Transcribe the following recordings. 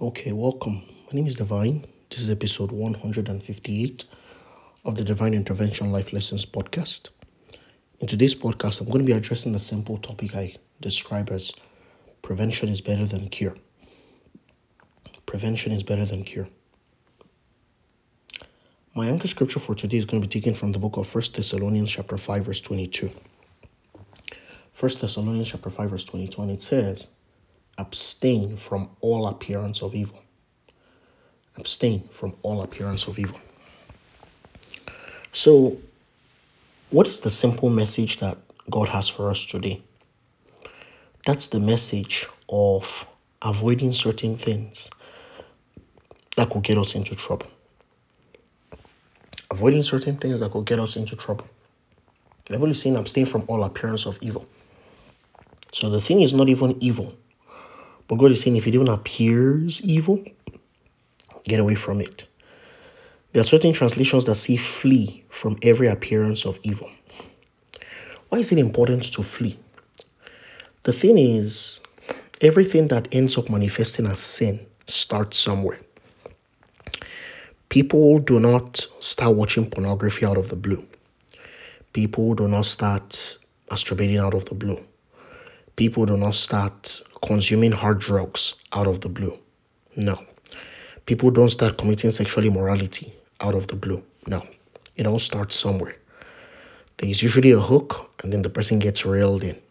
Okay, welcome. My name is Divine. This is episode 158 of the Divine Intervention Life Lessons podcast. In today's podcast, I'm going to be addressing a simple topic I describe as prevention is better than cure. Prevention is better than cure. My anchor scripture for today is going to be taken from the book of 1 Thessalonians chapter 5 verse 22. 1 Thessalonians chapter 5 verse 22, and it says, abstain from all appearance of evil. Abstain from all appearance of evil. So, what is the simple message that God has for us today? That's the message of avoiding certain things that could get us into trouble. Avoiding certain things that could get us into trouble. The Bible is saying abstain from all appearance of evil. So the thing is not even evil. But God is saying if it even appears evil, get away from it. There are certain translations that say flee from every appearance of evil. Why is it important to flee? The thing is, everything that ends up manifesting as sin starts somewhere. People do not start watching pornography out of the blue. People do not start masturbating out of the blue. People do not start consuming hard drugs out of the blue. No. People don't start committing sexual immorality out of the blue. No. It all starts somewhere. There is usually a hook, and then the person gets reeled in.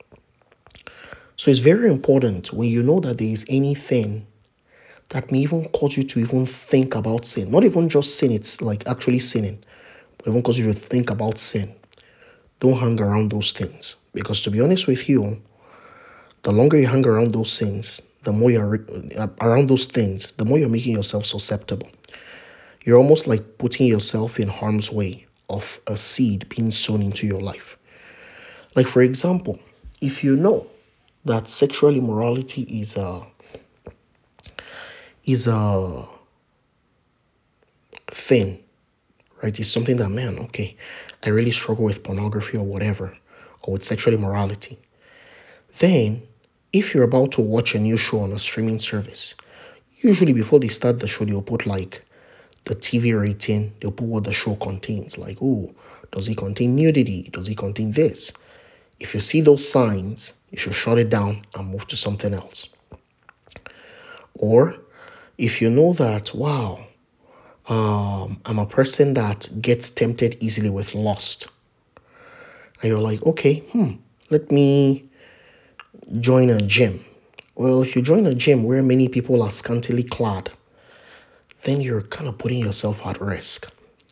So it's very important when you know that there is anything that may even cause you to even think about sin. Not even just sin, it's like actually sinning, but even cause you to think about sin. Don't hang around those things. Because to be honest with you, the longer you hang around those things, the more you're around those things, the more you're making yourself susceptible. You're almost like putting yourself in harm's way of a seed being sown into your life. Like for example, if you know that sexual immorality is a thing, right? It's something that, man, okay, I really struggle with pornography or whatever, or with sexual immorality. Then, if you're about to watch a new show on a streaming service, usually before they start the show, they'll put like the TV rating, they'll put what the show contains. Like, oh, does it contain nudity? Does it contain this? If you see those signs, you should shut it down and move to something else. Or if you know that, wow, I'm a person that gets tempted easily with lust, and you're like, okay, let me join a gym. Well, if you join a gym where many people are scantily clad, then you're kind of putting yourself at risk.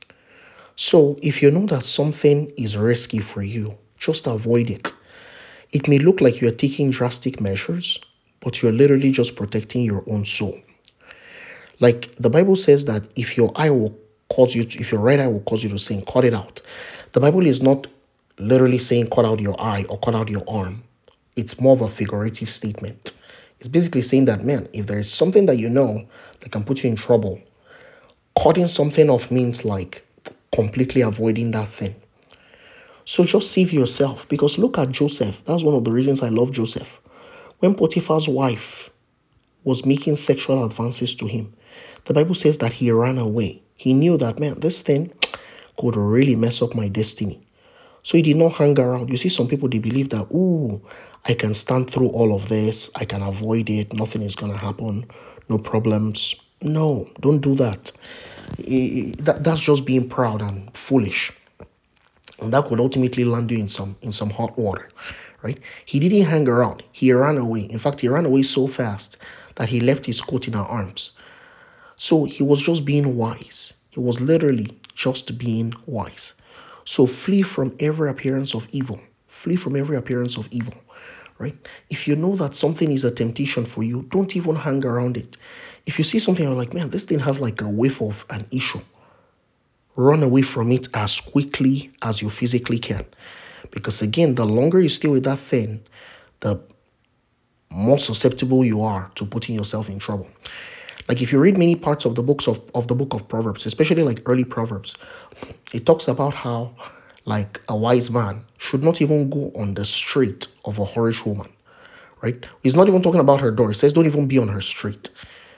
So if you know that something is risky for you, just avoid it. It may look like you're taking drastic measures, but you're literally just protecting your own soul. Like the Bible says that if your right eye will cause you to sin, cut it out. The Bible is not literally saying cut out your eye or cut out your arm. It's more of a figurative statement. It's basically saying that, man, if there's something that you know that can put you in trouble, cutting something off means like completely avoiding that thing. So just save yourself, because look at Joseph. That's one of the reasons I love Joseph. When Potiphar's wife was making sexual advances to him, the Bible says that he ran away. He knew that, man, this thing could really mess up my destiny. So he did not hang around. You see, some people, they believe that, ooh, I can stand through all of this. I can avoid it. Nothing is going to happen. No problems. No, don't do that. That's just being proud and foolish. And that could ultimately land you in some hot water, right? He didn't hang around. He ran away. In fact, he ran away so fast that he left his coat in her arms. So he was just being wise. He was literally just being wise. So flee from every appearance of evil. Flee from every appearance of evil, right? If you know that something is a temptation for you, don't even hang around it. If you see something, you're like, man, this thing has like a whiff of an issue. Run away from it as quickly as you physically can. Because again, the longer you stay with that thing, the more susceptible you are to putting yourself in trouble. Like if you read many parts of the book of Proverbs, especially like early Proverbs, it talks about how like a wise man should not even go on the street of a whorish woman, right? He's not even talking about her door. He says don't even be on her street,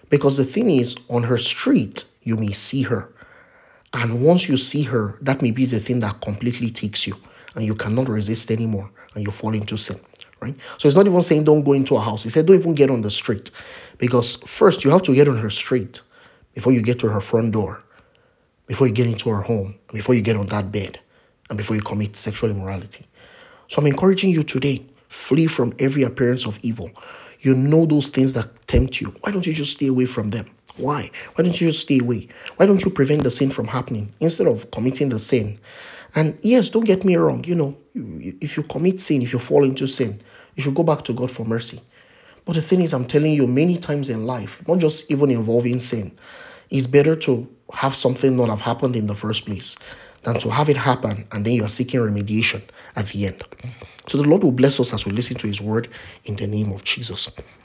Because the thing is, on her street, you may see her. And once you see her, that may be the thing that completely takes you and you cannot resist anymore and you fall into sin, right? So it's not even saying don't go into a house. He said don't even get on the street, because first you have to get on her street before you get to her front door, before you get into her home, before you get on that bed, and before you commit sexual immorality. So I'm encouraging you today, flee from every appearance of evil. You know those things that tempt you. Why don't you just stay away from them? Why? Why don't you just stay away? Why don't you prevent the sin from happening instead of committing the sin? And yes, don't get me wrong. If you commit sin, if you fall into sin, you should go back to God for mercy. But the thing is, I'm telling you, many times in life, not just even involving sin, it's better to have something not have happened in the first place than to have it happen and then you are seeking remediation at the end. So the Lord will bless us as we listen to his word in the name of Jesus.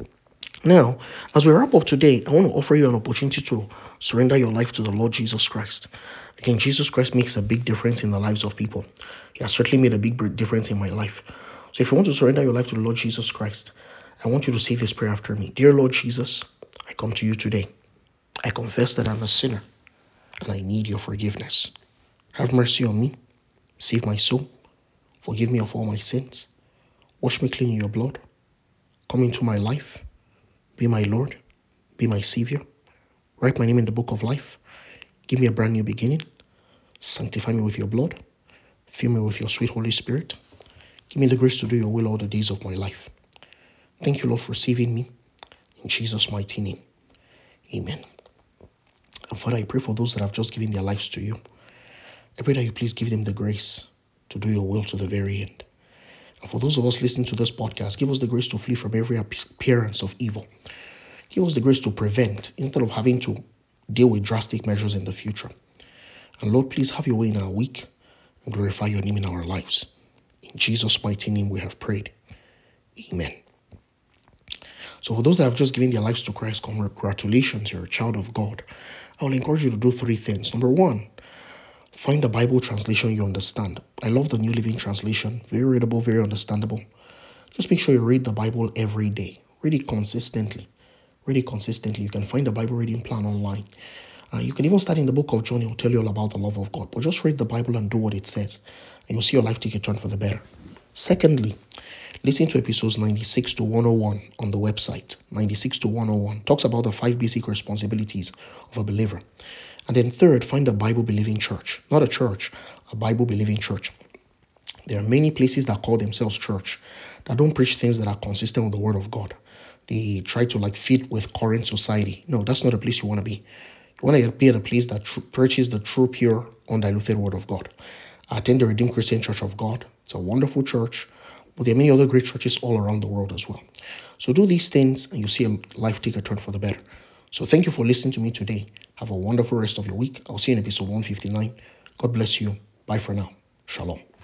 Now, as we wrap up today, I want to offer you an opportunity to surrender your life to the Lord Jesus Christ. Again, Jesus Christ makes a big difference in the lives of people. He has certainly made a big difference in my life. So if you want to surrender your life to the Lord Jesus Christ, I want you to say this prayer after me. Dear Lord Jesus, I come to you today. I confess that I'm a sinner and I need your forgiveness. Have mercy on me. Save my soul. Forgive me of all my sins. Wash me clean in your blood. Come into my life. Be my Lord. Be my Savior. Write my name in the book of life. Give me a brand new beginning. Sanctify me with your blood. Fill me with your sweet Holy Spirit. Give me the grace to do your will all the days of my life. Thank you, Lord, for saving me. In Jesus' mighty name. Amen. And Father, I pray for those that have just given their lives to you. I pray that you please give them the grace to do your will to the very end. And for those of us listening to this podcast, give us the grace to flee from every appearance of evil. Give us the grace to prevent instead of having to deal with drastic measures in the future. And Lord, please have your way in our week and glorify your name in our lives. In Jesus' mighty name we have prayed. Amen. So for those that have just given their lives to Christ, congratulations, you're a child of God. I will encourage you to do 3 things. Number 1, find a Bible translation you understand. I love the New Living Translation. Very readable, very understandable. Just make sure you read the Bible every day. Read it consistently. Read it consistently. You can find a Bible reading plan online. You can even start in the book of John. It will tell you all about the love of God. But just read the Bible and do what it says. And you'll see your life take a turn for the better. Secondly, listen to episodes 96 to 101 on the website. 96 to 101 talks about the 5 basic responsibilities of a believer. And then third, find a Bible-believing church. Not a church, a Bible-believing church. There are many places that call themselves church that don't preach things that are consistent with the word of God. They try to fit with current society. No, that's not a place you want to be. You want to be at a place that preaches the true, pure, undiluted word of God. I attend the Redeemed Christian Church of God. It's a wonderful church, but there are many other great churches all around the world as well. So do these things and you see a life take a turn for the better. So thank you for listening to me today. Have a wonderful rest of your week. I'll see you in episode 159. God bless you. Bye for now. Shalom.